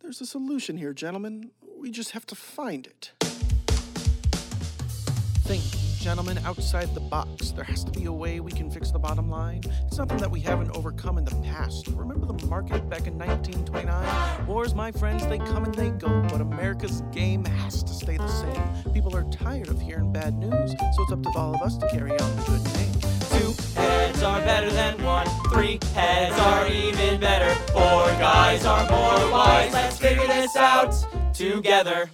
There's a solution here, gentlemen. We just have to find it. Think, gentlemen, outside the box. There has to be a way we can fix the bottom line. It's something that we haven't overcome in the past. Remember the market back in 1929? Wars, my friends, they come and they go, but America's game has to stay the same. People are tired of hearing bad news, so it's up to all of us to carry on the good name. 2 heads are better than 1. 3 heads are even better. 4 guys are more wise. Let's figure this out together.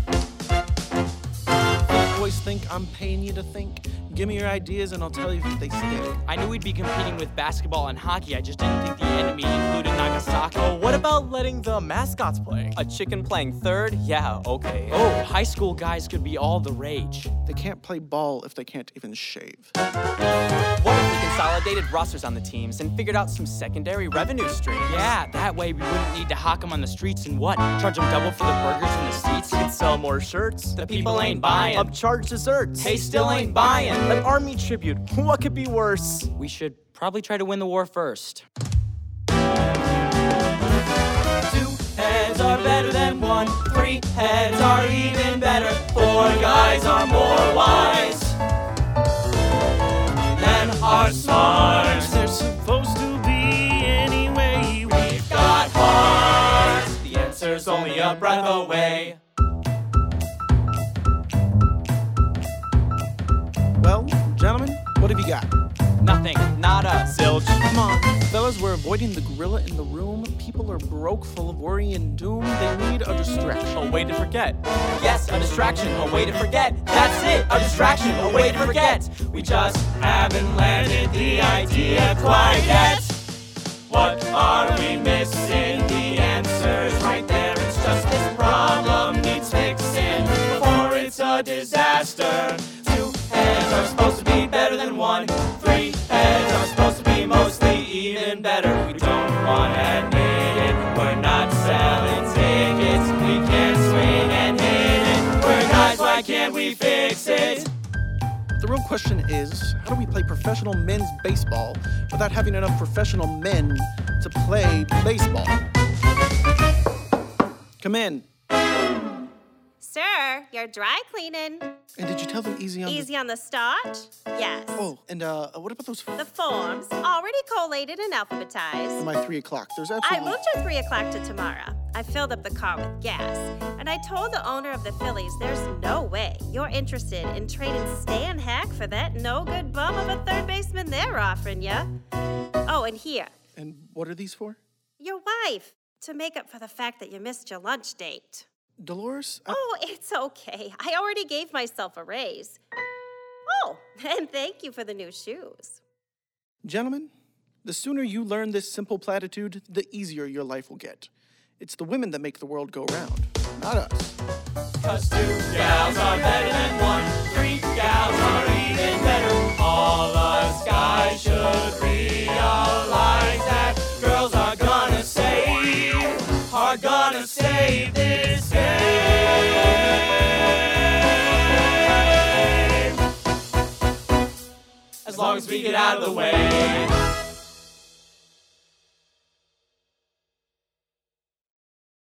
Always think I'm paying you to think. Give me your ideas and I'll tell you if they stick. I knew we'd be competing with basketball and hockey. I just didn't think the enemy included Nagasaki. Oh, what about letting the mascots play? A chicken playing third? Yeah, okay. Oh, high school guys could be all the rage. They can't play ball if they can't even shave. What if we consolidated rosters on the teams and figured out some secondary revenue streams? Yeah, that way we wouldn't need to hawk them on the streets and what? Charge them double for the burgers and the seats? We could sell more shirts. The people ain't buying. Upcharge desserts. They still ain't buying. An army tribute. What could be worse? We should probably try to win the war first. 2 heads are better than 1. 3 heads are even better. 4 guys are more wise than are smart. There's supposed to be anyway. We've got heart. The answer's only a breath away. Well, gentlemen, what have you got? Nothing. Nada. Zilch. Come on. Fellas, we're avoiding the gorilla in the room. People are broke, full of worry and doom. They need a distraction. A way to forget. Yes, a distraction, a way to forget. That's it, a distraction, a way to forget. We just haven't landed the idea quite yet. What are we missing? The answer's right there. It's just this problem needs fixing before it's a disaster. 2 heads are supposed to be better than 1. 3 heads are supposed to be mostly even better. We don't want to admit it. We're not selling tickets. We can't swing and hit it. We're guys, why can't we fix it? The real question is, how do we play professional men's baseball without having enough professional men to play baseball? Come in. Sir, you're dry cleaning. And did you tell them easy on Easy on the start? Yes. Oh, and what about those The forms, already collated and alphabetized. my 3 o'clock? There's I absolutely... moved your 3 o'clock to tomorrow. I filled up the car with gas. And I told the owner of the Phillies there's no way you're interested in trading Stan Hack for that no-good bum of a third baseman they're offering ya. Oh, and here, And what are these for? your wife, to make up for the fact that you missed your lunch date. Dolores? Oh, it's okay. I already gave myself a raise. Oh, and thank you for the new shoes. Gentlemen, the sooner you learn this simple platitude, the easier your life will get. It's the women that make the world go round, not us. 'Cause 2 gals are better than 1. 3 gals are even better. All us guys should realize that girls are gonna save this game. As long as we get out of the way.